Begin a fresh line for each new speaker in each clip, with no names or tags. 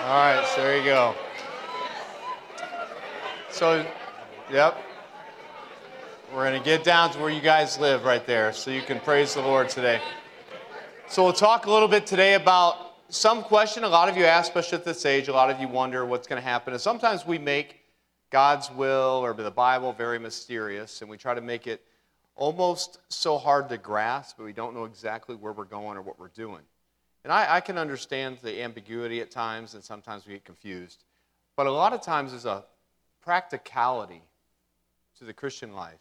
All right, so there you go. So, yep. We're going to get down to where you guys live right there so you can praise the Lord today. So we'll talk a little bit today about some question a lot of you ask, especially at this age. A lot of you wonder what's going to happen. And sometimes we make God's will or the Bible very mysterious, and we try to make it almost so hard to grasp, but we don't know exactly where we're going or what we're doing. And I can understand the ambiguity at times, and sometimes we get confused. But a lot of times there's a practicality to the Christian life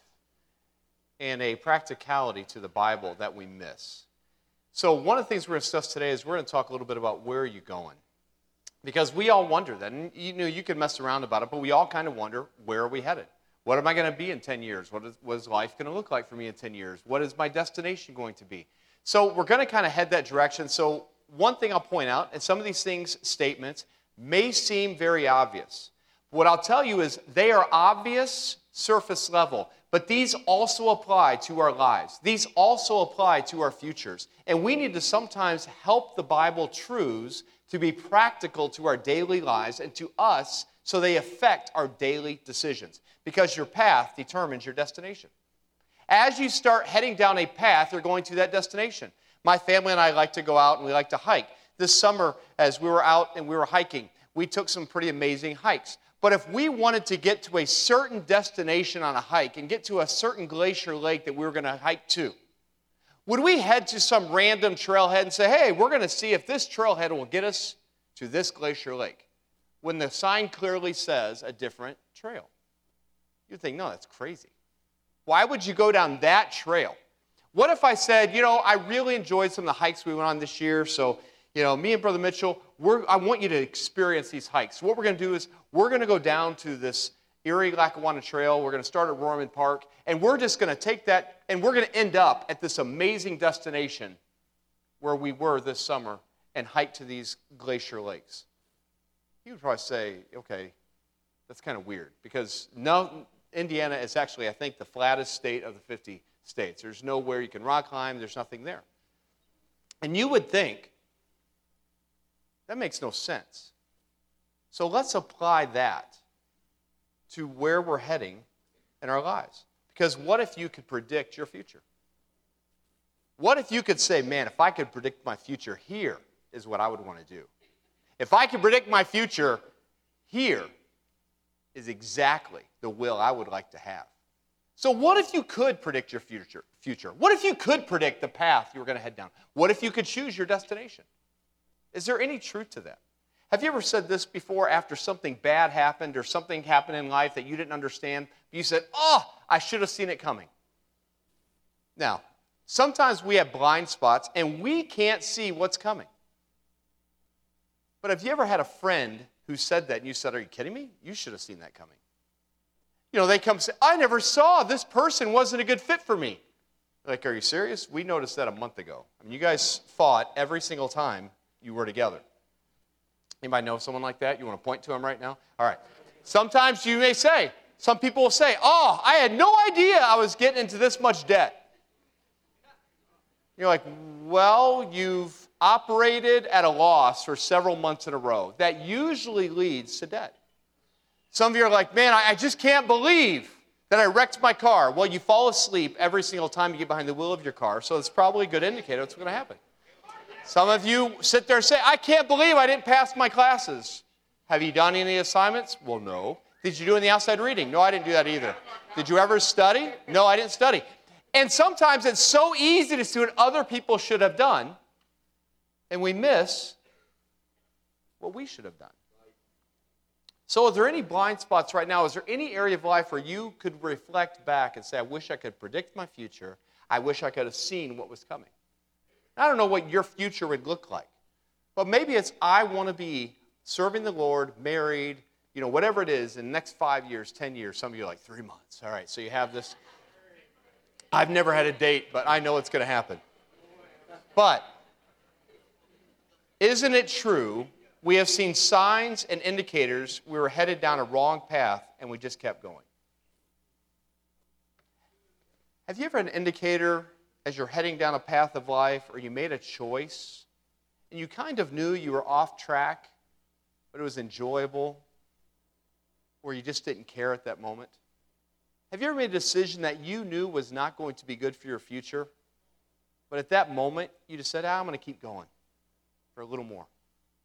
and a practicality to the Bible that we miss. So one of the things we're going to discuss today is we're going to talk a little bit about where are you going. Because we all wonder that. And you can mess around about it, but we all kind of wonder, where are we headed? What am I going to be in 10 years? What is life going to look like for me in 10 years? What is my destination going to be? So we're going to kind of head that direction. So one thing I'll point out, and some of these statements may seem very obvious. What I'll tell you is they are obvious, surface level, but these also apply to our lives. These also apply to our futures. And we need to sometimes help the Bible truths to be practical to our daily lives and to us so they affect our daily decisions. Because your path determines your destination. As you start heading down a path, you're going to that destination. My family and I like to go out and we like to hike. This summer, as we were out and we were hiking, we took some pretty amazing hikes. But if we wanted to get to a certain destination on a hike and get to a certain glacier lake that we were going to hike to, would we head to some random trailhead and say, hey, we're going to see if this trailhead will get us to this glacier lake, when the sign clearly says a different trail? You'd think, no, that's crazy. Why would you go down that trail? What if I said, I really enjoyed some of the hikes we went on this year, so, me and Brother Mitchell, I want you to experience these hikes. So what we're going to do is we're going to go down to this Erie-Lackawanna Trail. We're going to start at Roarman Park, and we're just going to take that, and we're going to end up at this amazing destination where we were this summer and hike to these glacier lakes. You would probably say, okay, that's kind of weird, because Indiana is actually, I think, the flattest state of the 50 states. There's nowhere you can rock climb. There's nothing there. And you would think, that makes no sense. So let's apply that to where we're heading in our lives. Because what if you could predict your future? What if you could say, man, if I could predict my future, here is what I would want to do. If I could predict my future, here is exactly the will I would like to have. So what if you could predict your future? What if you could predict the path you were going to head down? What if you could choose your destination? Is there any truth to that? Have you ever said this before after something bad happened or something happened in life that you didn't understand? You said, I should have seen it coming. Now, sometimes we have blind spots and we can't see what's coming. But have you ever had a friend who said that and you said, are you kidding me? You should have seen that coming. They come and say, I never saw this person wasn't a good fit for me. Like, are you serious? We noticed that a month ago. You guys fought every single time you were together. Anybody know someone like that? You want to point to them right now? All right. Sometimes you may say, some people will say, I had no idea I was getting into this much debt. You're like, well, you've operated at a loss for several months in a row. That usually leads to debt. Some of you are like, man, I just can't believe that I wrecked my car. Well, you fall asleep every single time you get behind the wheel of your car, so it's probably a good indicator what's going to happen. Some of you sit there and say, I can't believe I didn't pass my classes. Have you done any assignments? Well, no. Did you do any outside reading? No, I didn't do that either. Did you ever study? No, I didn't study. And sometimes it's so easy to see what other people should have done, and we miss what we should have done. So are there any blind spots right now? Is there any area of life where you could reflect back and say, I wish I could predict my future. I wish I could have seen what was coming. I don't know what your future would look like. But maybe it's I want to be serving the Lord, married, whatever it is, in the next 5 years, 10 years. Some of you are like, 3 months. All right, so you have this. I've never had a date, but I know it's going to happen. But isn't it true we have seen signs and indicators we were headed down a wrong path and we just kept going? Have you ever had an indicator as you're heading down a path of life or you made a choice and you kind of knew you were off track but it was enjoyable, or you just didn't care at that moment? Have you ever made a decision that you knew was not going to be good for your future, but at that moment, you just said, I'm going to keep going for a little more?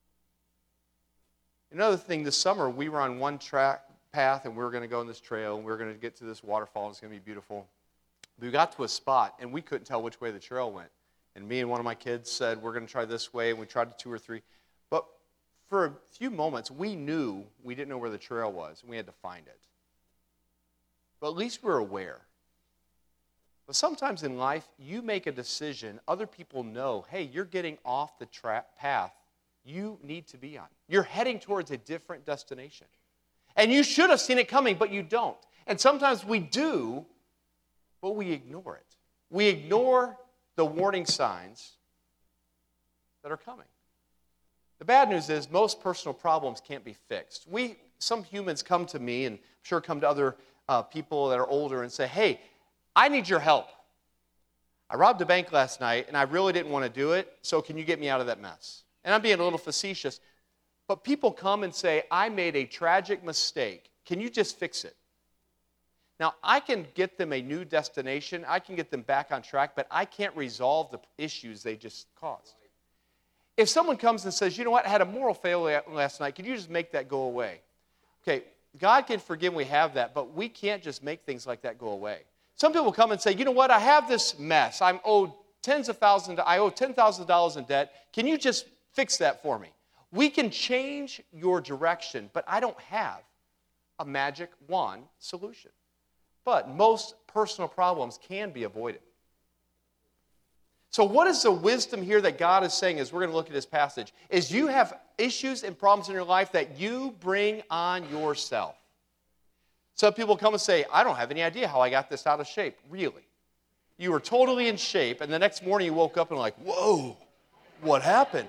Another thing, this summer, we were on one path, and we were going to go on this trail, and we were going to get to this waterfall, and it's going to be beautiful. We got to a spot, and we couldn't tell which way the trail went. And me and one of my kids said, we're going to try this way, and we tried 2 or 3. But for a few moments, we knew we didn't know where the trail was, and we had to find it. But at least we're aware. But sometimes in life, you make a decision, other people know, hey, you're getting off the path you need to be on. You're heading towards a different destination. And you should have seen it coming, but you don't. And sometimes we do, but we ignore it. We ignore the warning signs that are coming. The bad news is most personal problems can't be fixed. Some humans come to me, and I'm sure come to other people that are older and say, hey, I need your help. I robbed a bank last night, and I really didn't want to do it, so can you get me out of that mess? And I'm being a little facetious, but people come and say, I made a tragic mistake. Can you just fix it? Now, I can get them a new destination. I can get them back on track, but I can't resolve the issues they just caused. If someone comes and says, you know what, I had a moral failure last night, can you just make that go away? Okay, God can forgive when we have that, but we can't just make things like that go away. Some people come and say, you know what, I have this mess. I owe $10,000 in debt. Can you just fix that for me? We can change your direction, but I don't have a magic wand solution. But most personal problems can be avoided. So what is the wisdom here that God is saying as we're going to look at this passage? Is you have issues and problems in your life that you bring on yourself. Some people come and say, I don't have any idea how I got this out of shape. Really? You were totally in shape, and the next morning you woke up and like, whoa, what happened?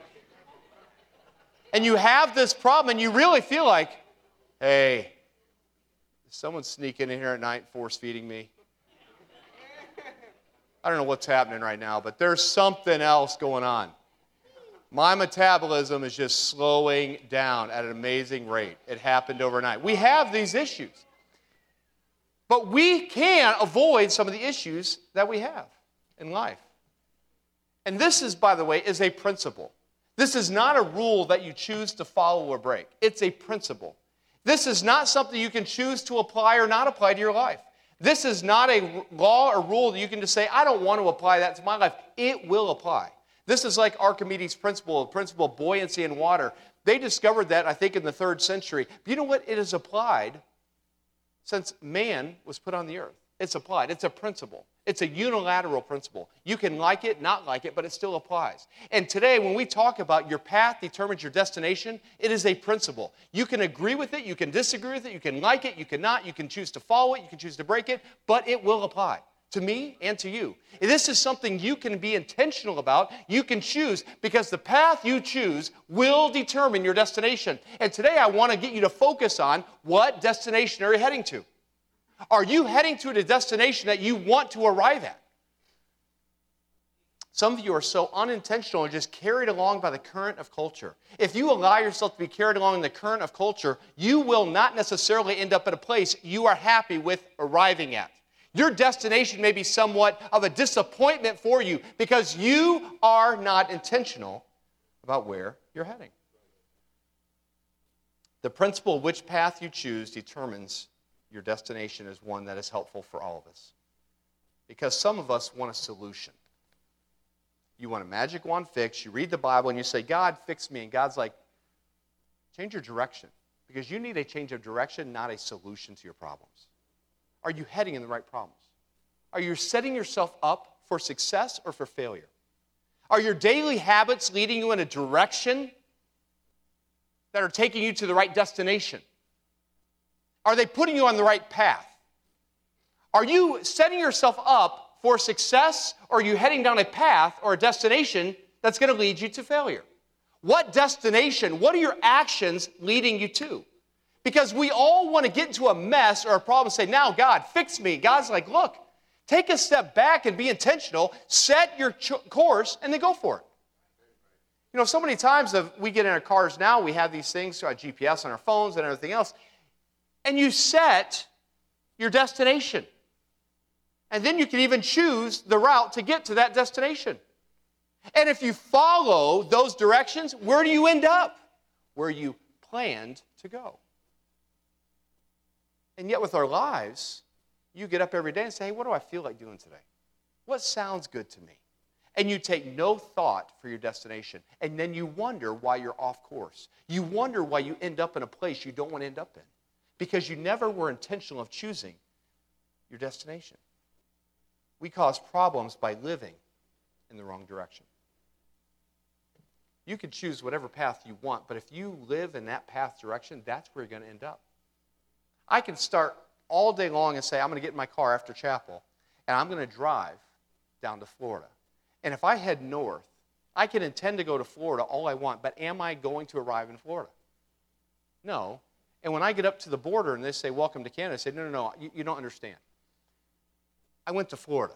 And you have this problem, and you really feel like, hey, is someone sneaking in here at night force-feeding me? I don't know what's happening right now, but there's something else going on. My metabolism is just slowing down at an amazing rate. It happened overnight. We have these issues. But we can avoid some of the issues that we have in life. And this is, by the way, is a principle. This is not a rule that you choose to follow or break. It's a principle. This is not something you can choose to apply or not apply to your life. This is not a law or rule that you can just say, I don't want to apply that to my life. It will apply. This is like Archimedes' principle, the principle of buoyancy in water. They discovered that, I think, in the 3rd century. But you know what? It is applied since man was put on the earth. It's applied. It's a principle. It's a unilateral principle. You can like it, not like it, but it still applies. And today, when we talk about your path determines your destination, it is a principle. You can agree with it, you can disagree with it, you can like it, you cannot, you can choose to follow it, you can choose to break it, but it will apply to me and to you. This is something you can be intentional about. You can choose, because the path you choose will determine your destination. And today, I want to get you to focus on what destination are you heading to. Are you heading to a destination that you want to arrive at? Some of you are so unintentional and just carried along by the current of culture. If you allow yourself to be carried along in the current of culture, you will not necessarily end up at a place you are happy with arriving at. Your destination may be somewhat of a disappointment for you because you are not intentional about where you're heading. The principle of which path you choose determines your destination is one that is helpful for all of us. Because some of us want a solution. You want a magic wand fix, you read the Bible and you say, God, fix me. And God's like, change your direction. Because you need a change of direction, not a solution to your problems. Are you heading in the right problems? Are you setting yourself up for success or for failure? Are your daily habits leading you in a direction that are taking you to the right destination? Are they putting you on the right path? Are you setting yourself up for success, or are you heading down a path or a destination that's going to lead you to failure? What destination, what are your actions leading you to? Because we all want to get into a mess or a problem and say, now, God, fix me. God's like, look, take a step back and be intentional, set your course, and then go for it. So many times we get in our cars now, we have these things, GPS on our phones and everything else, and you set your destination. And then you can even choose the route to get to that destination. And if you follow those directions, where do you end up? Where you planned to go. And yet with our lives, you get up every day and say, hey, what do I feel like doing today? What sounds good to me? And you take no thought for your destination. And then you wonder why you're off course. You wonder why you end up in a place you don't want to end up in. Because you never were intentional of choosing your destination. We cause problems by living in the wrong direction. You can choose whatever path you want, but if you live in that path direction, that's where you're going to end up. I can start all day long and say, I'm going to get in my car after chapel, and I'm going to drive down to Florida. And if I head north, I can intend to go to Florida all I want, but am I going to arrive in Florida? No. And when I get up to the border and they say, welcome to Canada, I say, no, you don't understand. I went to Florida.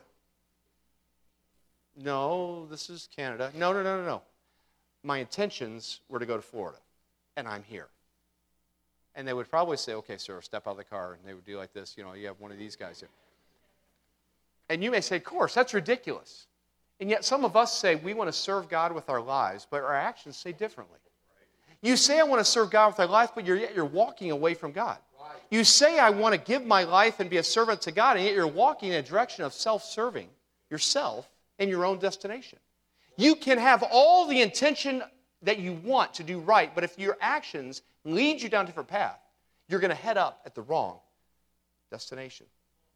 No, this is Canada. No. My intentions were to go to Florida, and I'm here. And they would probably say, okay, sir, step out of the car. And they would do like this, you have one of these guys here. And you may say, of course, that's ridiculous. And yet some of us say we want to serve God with our lives, but our actions say differently. You say I want to serve God with my life, but yet you're walking away from God. You say I want to give my life and be a servant to God, and yet you're walking in a direction of self-serving yourself and your own destination. You can have all the intention that you want to do right, but if your actions lead you down a different path, you're going to head up at the wrong destination.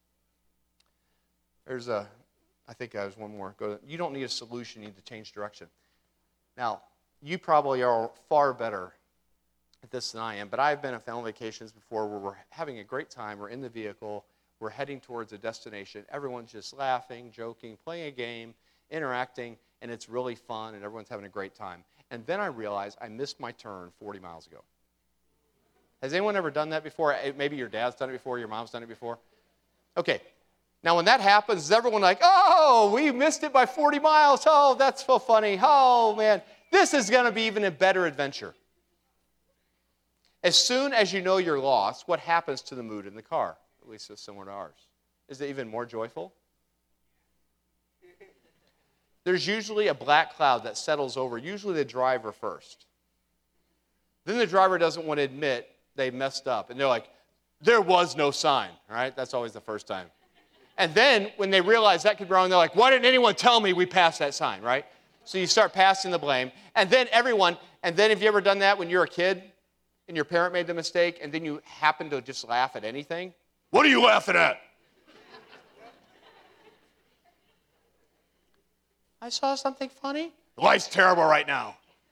I think there's one more. You don't need a solution, you need to change direction. Now, you probably are far better at this than I am, but I've been on family vacations before where we're having a great time, we're in the vehicle, we're heading towards a destination, everyone's just laughing, joking, playing a game, interacting, and it's really fun, and everyone's having a great time. And then I realize I missed my turn 40 miles ago. Has anyone ever done that before? Maybe your dad's done it before, your mom's done it before. Okay, now when that happens, is everyone like, oh, we missed it by 40 miles. Oh, that's so funny. Oh, man, this is going to be even a better adventure. As soon as you know you're lost, what happens to the mood in the car? At least it's similar to ours. Is it even more joyful? There's usually a black cloud that settles over, usually the driver first. Then the driver doesn't want to admit they messed up. And they're like, there was no sign, right? That's always the first time. And then when they realize that could be wrong, they're like, why didn't anyone tell me we passed that sign, right? So you start passing the blame. And then have you ever done that when you're a kid and your parent made the mistake and then you happen to just laugh at anything? What are you laughing at? I saw something funny. Life's terrible right now.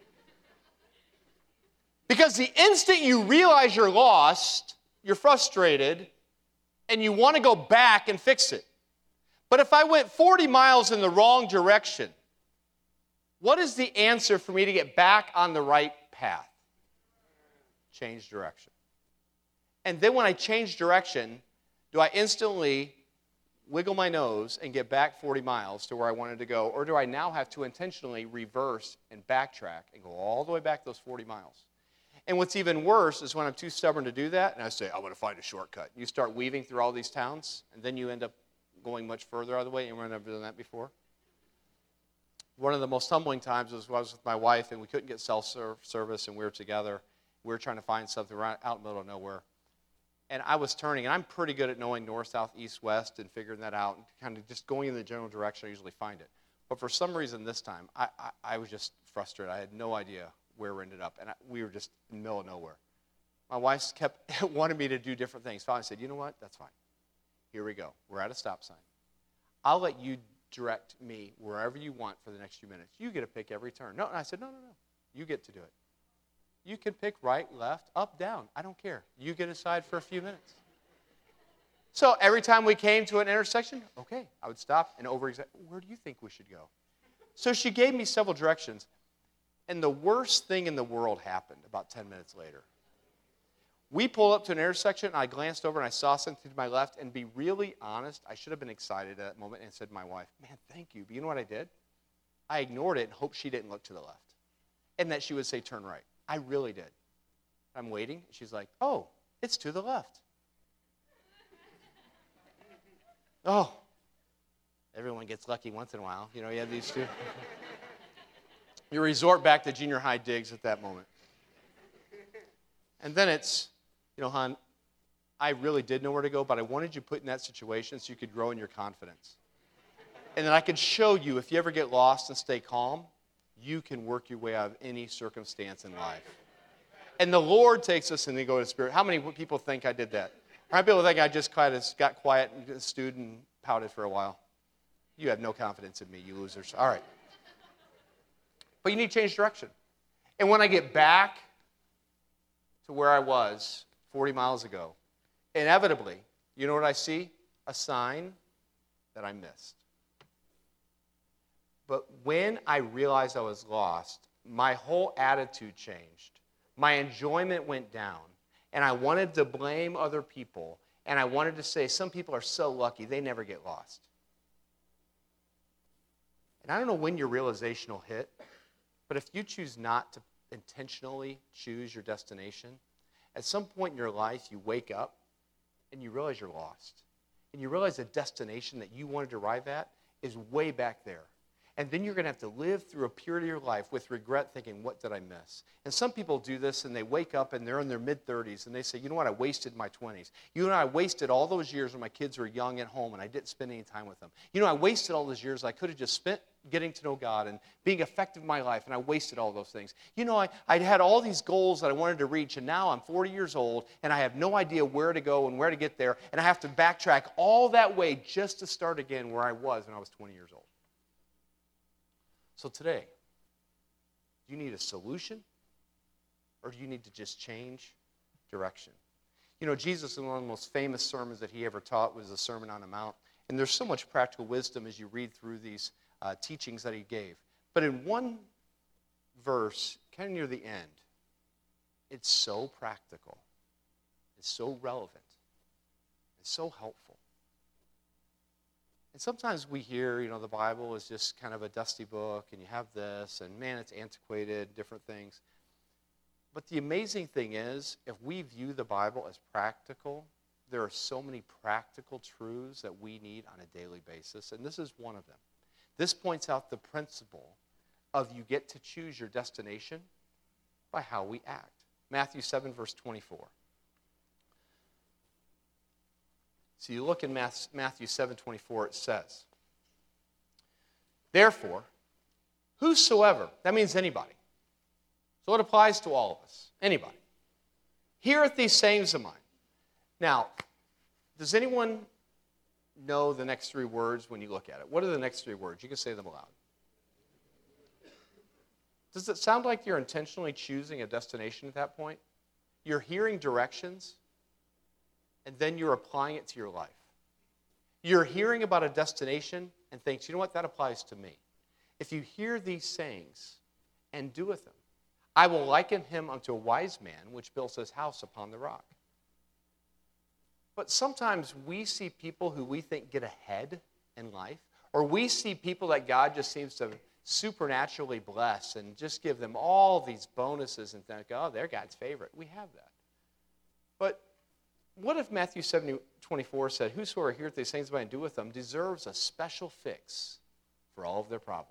Because the instant you realize you're lost, you're frustrated, and you want to go back and fix it. But if I went 40 miles in the wrong direction, what is the answer for me to get back on the right path? Change direction. And then when I change direction, do I instantly wiggle my nose and get back 40 miles to where I wanted to go, or do I now have to intentionally reverse and backtrack and go all the way back those 40 miles? And what's even worse is when I'm too stubborn to do that, and I say, I'm going to find a shortcut. You start weaving through all these towns, and then you end up going much further out of the way. Anyone ever done that before? One of the most humbling times was when I was with my wife, and we couldn't get self-service, and we were together. We were trying to find something right out in the middle of nowhere. And I was turning, and I'm pretty good at knowing north, south, east, west, and figuring that out, and kind of just going in the general direction I usually find it. But for some reason this time, I was just frustrated. I had no idea where we ended up, and we were just in the middle of nowhere. My wife kept wanting me to do different things. Finally, I said, you know what? That's fine. Here we go. We're at a stop sign. I'll let you direct me wherever you want for the next few minutes. You get to pick every turn. No, and I said, no. You get to do it. You can pick right, left, up, down. I don't care. You get aside for a few minutes. So every time we came to an intersection, okay, I would stop and over-examine. Where do you think we should go? So she gave me several directions. And the worst thing in the world happened about 10 minutes later. We pulled up to an intersection, and I glanced over, and I saw something to my left. And be really honest, I should have been excited at that moment and said to my wife, man, thank you. But you know what I did? I ignored it and hoped she didn't look to the left. and that she would say, turn right. I really did. I'm waiting. She's like, oh, it's to the left. Oh, everyone gets lucky once in a while. You have these two. You resort back to junior high digs at that moment. And then it's, hon, I really did know where to go, but I wanted you put in that situation so you could grow in your confidence. And then I could show you, if you ever get lost and stay calm, you can work your way out of any circumstance in life. And the Lord takes us and they go to the Spirit. How many people think I did that? How many people think I just kind of got quiet and stewed and pouted for a while? You have no confidence in me, you losers. All right. But you need to change direction. And when I get back to where I was 40 miles ago, inevitably, you know what I see? A sign that I missed. But when I realized I was lost, my whole attitude changed. My enjoyment went down. And I wanted to blame other people. And I wanted to say, some people are so lucky, they never get lost. And I don't know when your realization will hit, but if you choose not to intentionally choose your destination, at some point in your life, you wake up and you realize you're lost. And you realize the destination that you wanted to arrive at is way back there. And then you're going to have to live through a period of your life with regret thinking, what did I miss? And some people do this and they wake up and they're in their mid-30s and they say, you know what, I wasted my 20s. You know, I wasted all those years when my kids were young at home and I didn't spend any time with them. You know, I wasted all those years I could have just spent getting to know God and being effective in my life, and I wasted all those things. You know, I had all these goals that I wanted to reach, and now I'm 40 years old and I have no idea where to go and where to get there, and I have to backtrack all that way just to start again where I was when I was 20 years old. So today, do you need a solution or do you need to just change direction? You know, Jesus, in one of the most famous sermons that he ever taught was the Sermon on the Mount. And there's so much practical wisdom as you read through these teachings that he gave. But in one verse, kind of near the end, it's so practical. It's so relevant. It's so helpful. And sometimes we hear, you know, the Bible is just kind of a dusty book, and you have this, and man, it's antiquated, different things. But the amazing thing is, if we view the Bible as practical, there are so many practical truths that we need on a daily basis, and this is one of them. This points out the principle of you get to choose your destination by how we act. Matthew 7, verse 24. So you look in Matthew 7:24, it says, therefore, whosoever, that means anybody. So it applies to all of us, anybody. Heareth these sayings of mine. Now, does anyone know the next three words when you look at it? What are the next three words? You can say them aloud. Does it sound like you're intentionally choosing a destination at that point? You're hearing directions, and then you're applying it to your life. You're hearing about a destination and thinks, you know what, that applies to me. If you hear these sayings and do with them, I will liken him unto a wise man which builds his house upon the rock. But sometimes we see people who we think get ahead in life, or we see people that God just seems to supernaturally bless and just give them all these bonuses and think, oh, they're God's favorite. We have that. But what if Matthew 7:24 said, whosoever heareth these things and do with them deserves a special fix for all of their problems?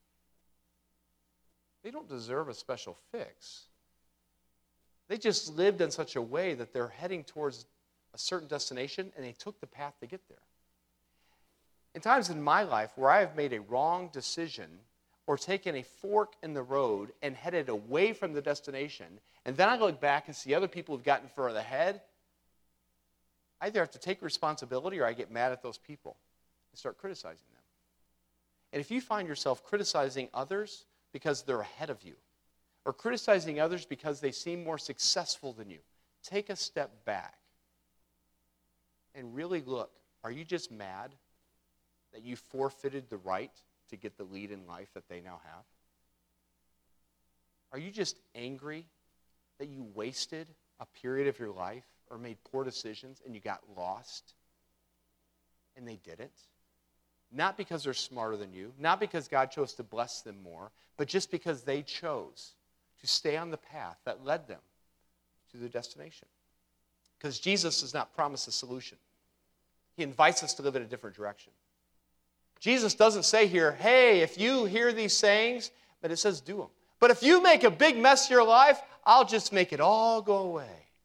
They don't deserve a special fix. They just lived in such a way that they're heading towards a certain destination, and they took the path to get there. In times in my life where I have made a wrong decision or taken a fork in the road and headed away from the destination, and then I look back and see other people who've gotten further ahead, I either have to take responsibility or I get mad at those people and start criticizing them. And if you find yourself criticizing others because they're ahead of you, or criticizing others because they seem more successful than you, take a step back and really look, are you just mad that you forfeited the right to get the lead in life that they now have? Are you just angry that you wasted a period of your life or made poor decisions and you got lost and they didn't? Not because they're smarter than you, not because God chose to bless them more, but just because they chose to stay on the path that led them to their destination. Because Jesus does not promise a solution. He invites us to live in a different direction. Jesus doesn't say here, hey, if you hear these sayings, but it says do them. But if you make a big mess of your life, I'll just make it all go away.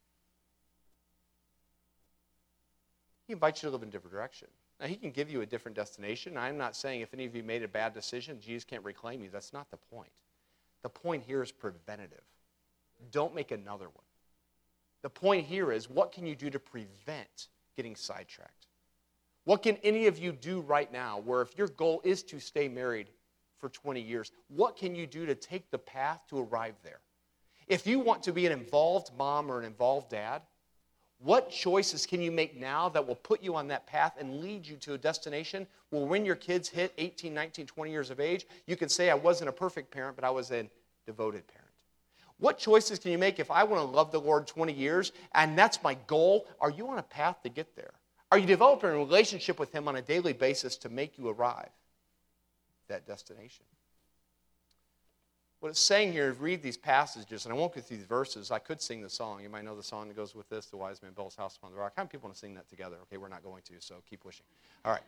He invites you to live in a different direction. Now, he can give you a different destination. I'm not saying if any of you made a bad decision, Jesus can't reclaim you. That's not the point. The point here is preventative. Don't make another one. The point here is, what can you do to prevent getting sidetracked? What can any of you do right now where if your goal is to stay married for 20 years, what can you do to take the path to arrive there? If you want to be an involved mom or an involved dad, what choices can you make now that will put you on that path and lead you to a destination where when your kids hit 18, 19, 20 years of age, you can say, I wasn't a perfect parent, but I was a devoted parent? What choices can you make if I want to love the Lord 20 years and that's my goal? Are you on a path to get there? Are you developing a relationship with Him on a daily basis to make you arrive at that destination? What it's saying here is read these passages, and I won't go through these verses. I could sing the song. You might know the song that goes with this, The Wise Man Built His House Upon the Rock. How many people want to sing that together? Okay, we're not going to, so keep pushing. All right.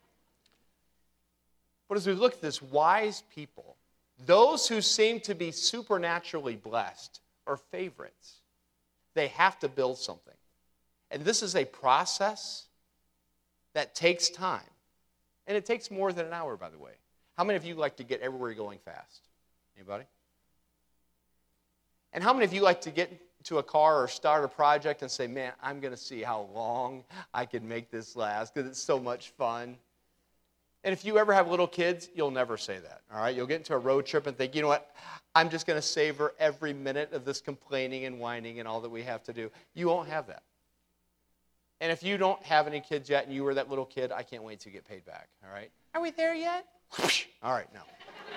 But as we look at this, wise people, those who seem to be supernaturally blessed are favorites. They have to build something. And this is a process that takes time. And it takes more than an hour, by the way. How many of you like to get everywhere you're going fast? Anybody? And how many of you like to get into a car or start a project and say, man, I'm going to see how long I can make this last because it's so much fun? And if you ever have little kids, you'll never say that, all right? You'll get into a road trip and think, you know what? I'm just going to savor every minute of this complaining and whining and all that we have to do. You won't have that. And if you don't have any kids yet and you were that little kid, I can't wait to get paid back, all right? Are we there yet? All right, no.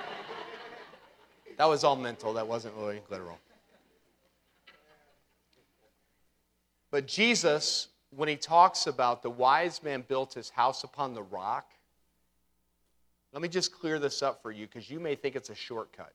That was all mental. That wasn't really literal. But Jesus, when he talks about the wise man built his house upon the rock, let me just clear this up for you because you may think it's a shortcut.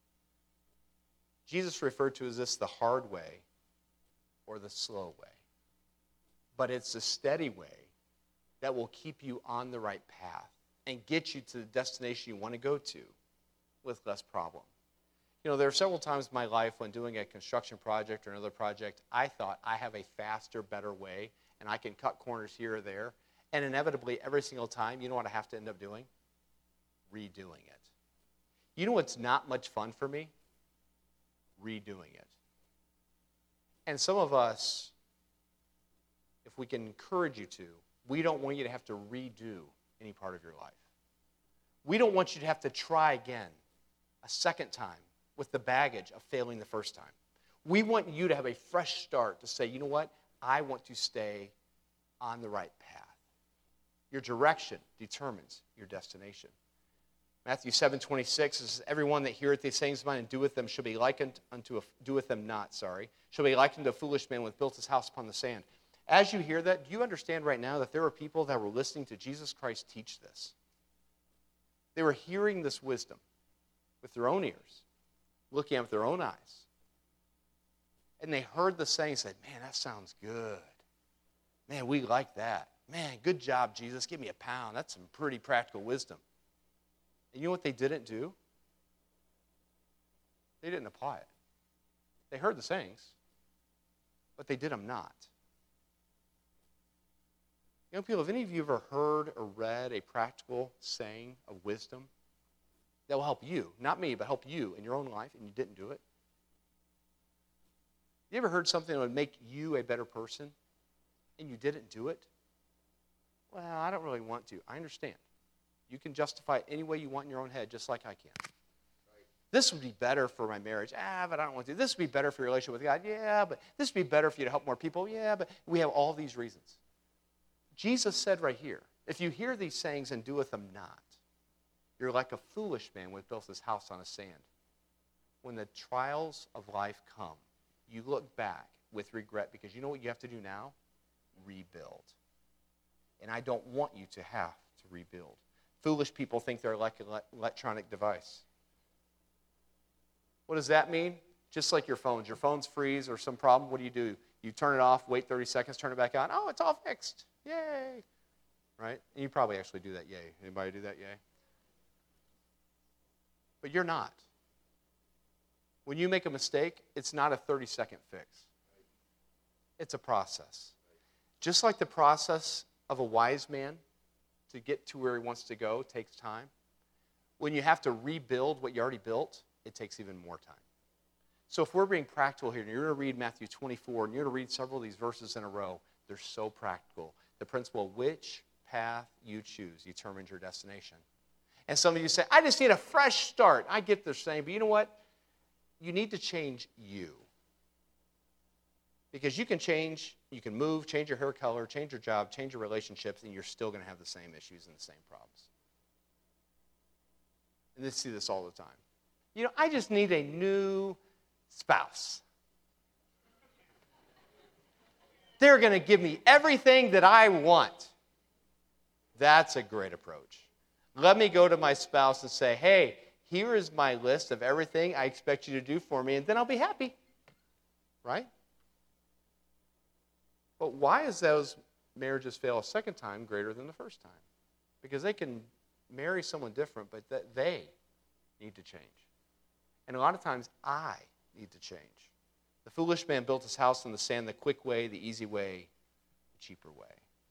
Jesus referred to as this the hard way or the slow way. But it's a steady way that will keep you on the right path and get you to the destination you want to go to with less problem. You know, there are several times in my life when doing a construction project or another project, I thought I have a faster, better way, and I can cut corners here or there. And inevitably, every single time, you know what I have to end up doing? Redoing it. You know what's not much fun for me? Redoing it. And some of us, if we can encourage you to, we don't want you to have to redo any part of your life. We don't want you to have to try again a second time with the baggage of failing the first time. We want you to have a fresh start to say, you know what? I want to stay on the right path. Your direction determines your destination. Matthew 7:26 says, everyone that heareth these sayings of mine and doeth them shall be likened unto shall be likened to a foolish man which built his house upon the sand. As you hear that, do you understand right now that there are people that were listening to Jesus Christ teach this? They were hearing this wisdom with their own ears, looking at it with their own eyes. And they heard the saying and said, man, that sounds good. Man, we like that. Man, good job, Jesus. Give me a pound. That's some pretty practical wisdom. And you know what they didn't do? They didn't apply it. They heard the sayings, but they did them not. Young people, have any of you ever heard or read a practical saying of wisdom that will help you, not me, but help you in your own life, and you didn't do it? You ever heard something that would make you a better person, and you didn't do it? Well, I don't really want to. I understand. You can justify it any way you want in your own head, just like I can. This would be better for my marriage. But I don't want to. This would be better for your relationship with God. Yeah, but this would be better for you to help more people. Yeah, but we have all these reasons. Jesus said right here, if you hear these sayings and doeth them not, you're like a foolish man which built his house on a sand. When the trials of life come, you look back with regret because you know what you have to do now? Rebuild. And I don't want you to have to rebuild. Foolish people think they're like an electronic device. What does that mean? Just like your phones. Your phones freeze or some problem, what do? You turn it off, wait 30 seconds, turn it back on. Oh, it's all fixed. Yay. Right? And you probably actually do that, yay. Anybody do that, yay? But you're not. When you make a mistake, it's not a 30-second fix. It's a process. Just like the process of a wise man to get to where he wants to go takes time. When you have to rebuild what you already built, it takes even more time. So if we're being practical here, and you're going to read Matthew 24, and you're going to read several of these verses in a row, they're so practical. The principle of which path you choose determines your destination. And some of you say, I just need a fresh start. I get they're saying, but you know what? You need to change you. Because you can change, you can move, change your hair color, change your job, change your relationships, and you're still going to have the same issues and the same problems. And they see this all the time. You know, I just need a new spouse. They're going to give me everything that I want. That's a great approach. Let me go to my spouse and say, hey, here is my list of everything I expect you to do for me, and then I'll be happy. Right? But why is those marriages fail a second time greater than the first time? Because they can marry someone different, but they need to change. And a lot of times, I need to change. The foolish man built his house on the sand, the quick way, the easy way, the cheaper way.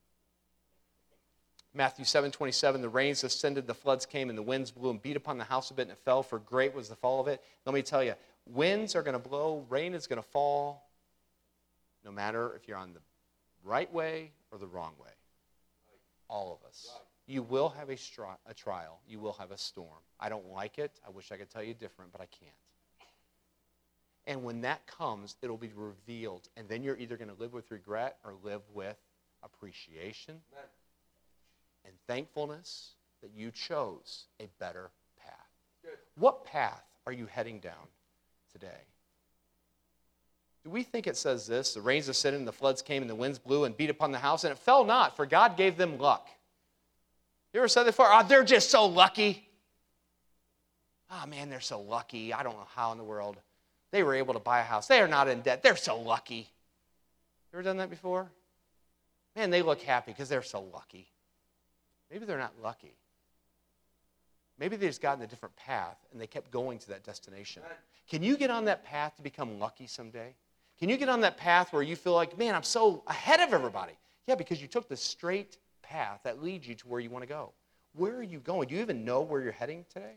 Matthew 7:27, the rains ascended, the floods came, and the winds blew and beat upon the house a bit, and it fell, for great was the fall of it. Let me tell you, winds are going to blow, rain is going to fall, no matter if you're on the right way or the wrong way. All of us. You will have a trial. You will have a storm. I don't like it. I wish I could tell you different, but I can't. And when that comes, it'll be revealed. And then you're either going to live with regret or live with appreciation and thankfulness that you chose a better path. Good. What path are you heading down today? Do we think it says this? The rains ascended and the floods came and the winds blew and beat upon the house, and it fell not, for God gave them luck. You ever said that before? Oh, they're just so lucky. Oh, man, they're so lucky. I don't know how in the world they were able to buy a house. They are not in debt. They're so lucky. You ever done that before? Man, they look happy because they're so lucky. Maybe they're not lucky. Maybe they just got in a different path and they kept going to that destination. Can you get on that path to become lucky someday? Can you get on that path where you feel like, man, I'm so ahead of everybody? Yeah, because you took the straight path that leads you to where you want to go. Where are you going? Do you even know where you're heading today?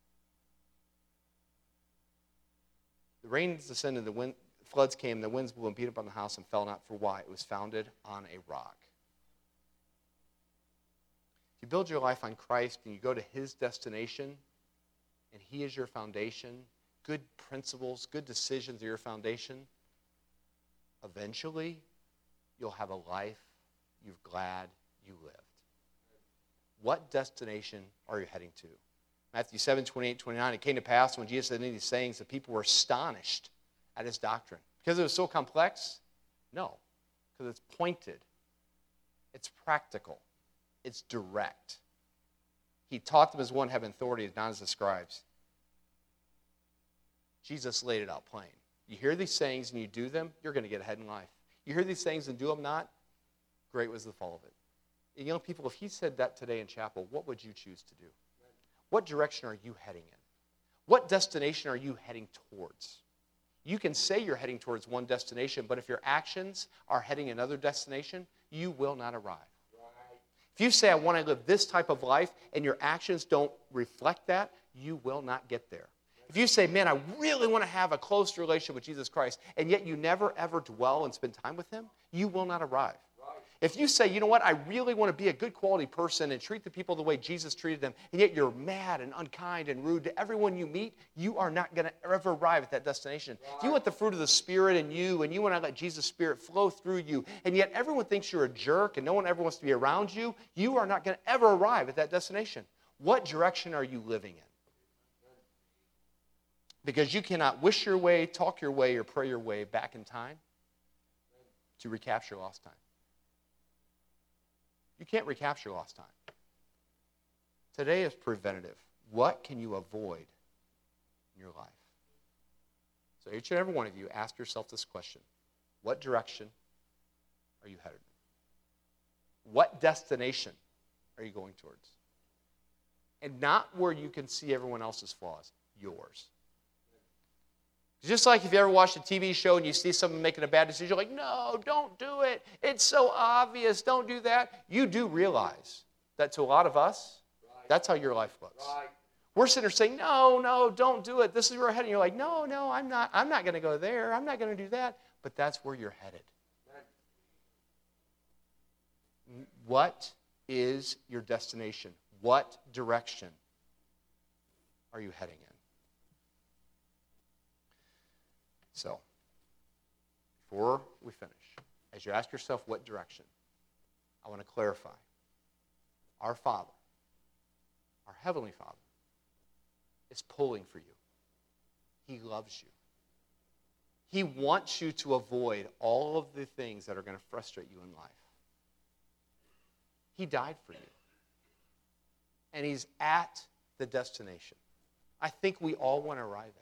The rains descended, the floods came, the winds blew and beat upon the house and fell not. For why? It was founded on a rock. If you build your life on Christ and you go to His destination and He is your foundation, good principles, good decisions are your foundation, eventually you'll have a life you're glad you lived. What destination are you heading to? Matthew 7:28-29, it came to pass when Jesus said any of these sayings, the people were astonished at His doctrine. Because it was so complex? No. Because it's pointed. It's practical. It's direct. He taught them as one having authority, not as the scribes. Jesus laid it out plain. You hear these sayings and you do them, you're going to get ahead in life. You hear these things and do them not, great was the fall of it. And young people, if He said that today in chapel, what would you choose to do? What direction are you heading in? What destination are you heading towards? You can say you're heading towards one destination, but if your actions are heading another destination, you will not arrive. If you say, I want to live this type of life, and your actions don't reflect that, you will not get there. If you say, man, I really want to have a close relationship with Jesus Christ, and yet you never, ever dwell and spend time with Him, you will not arrive. If you say, you know what, I really want to be a good quality person and treat the people the way Jesus treated them, and yet you're mad and unkind and rude to everyone you meet, you are not going to ever arrive at that destination. If you want the fruit of the Spirit in you, and you want to let Jesus' Spirit flow through you, and yet everyone thinks you're a jerk and no one ever wants to be around you, you are not going to ever arrive at that destination. What direction are you living in? Because you cannot wish your way, talk your way, or pray your way back in time to recapture lost time. You can't recapture lost time. Today is preventative. What can you avoid in your life? So each and every one of you, ask yourself this question. What direction are you headed in? What destination are you going towards? And not where you can see everyone else's flaws, yours. Just like if you ever watched a TV show and you see someone making a bad decision, you're like, no, don't do it. It's so obvious. Don't do that. You do realize that to a lot of us, that's how your life looks. We're sitting there saying, no, don't do it. This is where we're heading. You're like, no, I'm not going to go there. I'm not going to do that. But that's where you're headed. What is your destination? What direction are you heading in? So, before we finish, as you ask yourself what direction, I want to clarify. Our Father, our Heavenly Father, is pulling for you. He loves you. He wants you to avoid all of the things that are going to frustrate you in life. He died for you. And He's at the destination. I think we all want to arrive at.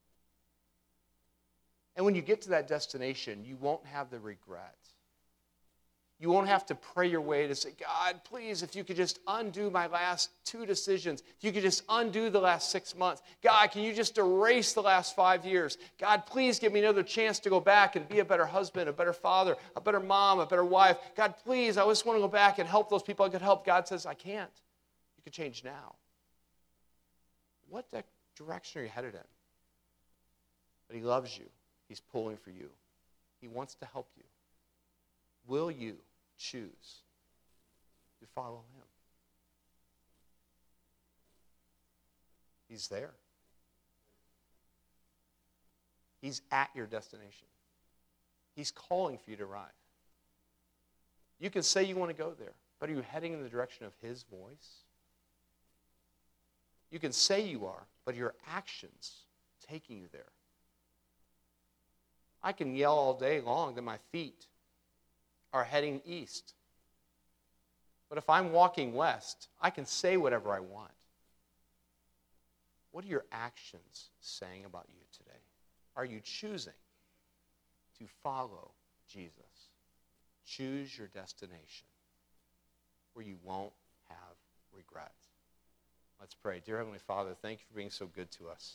And when you get to that destination, you won't have the regret. You won't have to pray your way to say, God, please, if you could just undo my last 2 decisions. If you could just undo the last 6 months. God, can you just erase the last 5 years? God, please give me another chance to go back and be a better husband, a better father, a better mom, a better wife. God, please, I just want to go back and help those people I could help. God says, I can't. You can change now. What direction are you headed in? But He loves you. He's pulling for you. He wants to help you. Will you choose to follow Him? He's there. He's at your destination. He's calling for you to arrive. You can say you want to go there, but are you heading in the direction of His voice? You can say you are, but your actions taking you there. I can yell all day long that my feet are heading east. But if I'm walking west, I can say whatever I want. What are your actions saying about you today? Are you choosing to follow Jesus? Choose your destination where you won't have regret. Let's pray. Dear Heavenly Father, thank you for being so good to us.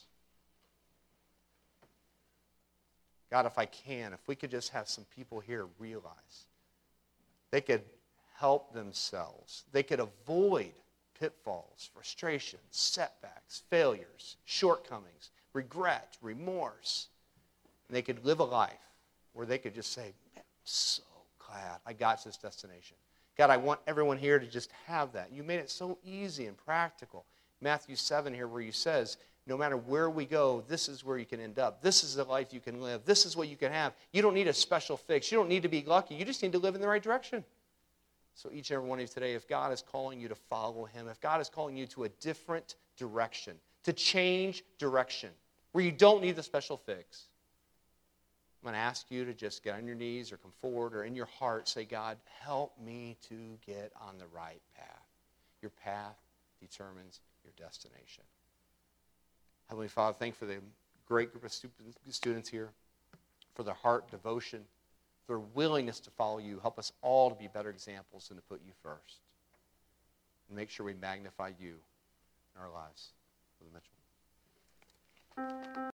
God, if we could just have some people here realize they could help themselves. They could avoid pitfalls, frustrations, setbacks, failures, shortcomings, regret, remorse. And they could live a life where they could just say, man, I'm so glad I got to this destination. God, I want everyone here to just have that. You made it so easy and practical. Matthew 7 here where you says, no matter where we go, this is where you can end up. This is the life you can live. This is what you can have. You don't need a special fix. You don't need to be lucky. You just need to live in the right direction. So each and every one of you today, if God is calling you to follow Him, if God is calling you to a different direction, to change direction, where you don't need the special fix, I'm going to ask you to just get on your knees or come forward or in your heart say, God, help me to get on the right path. Your path determines your destination. Heavenly Father, thank you for the great group of students here, for their heart, devotion, their willingness to follow you. Help us all to be better examples and to put you first. And make sure we magnify you in our lives. Brother Mitchell.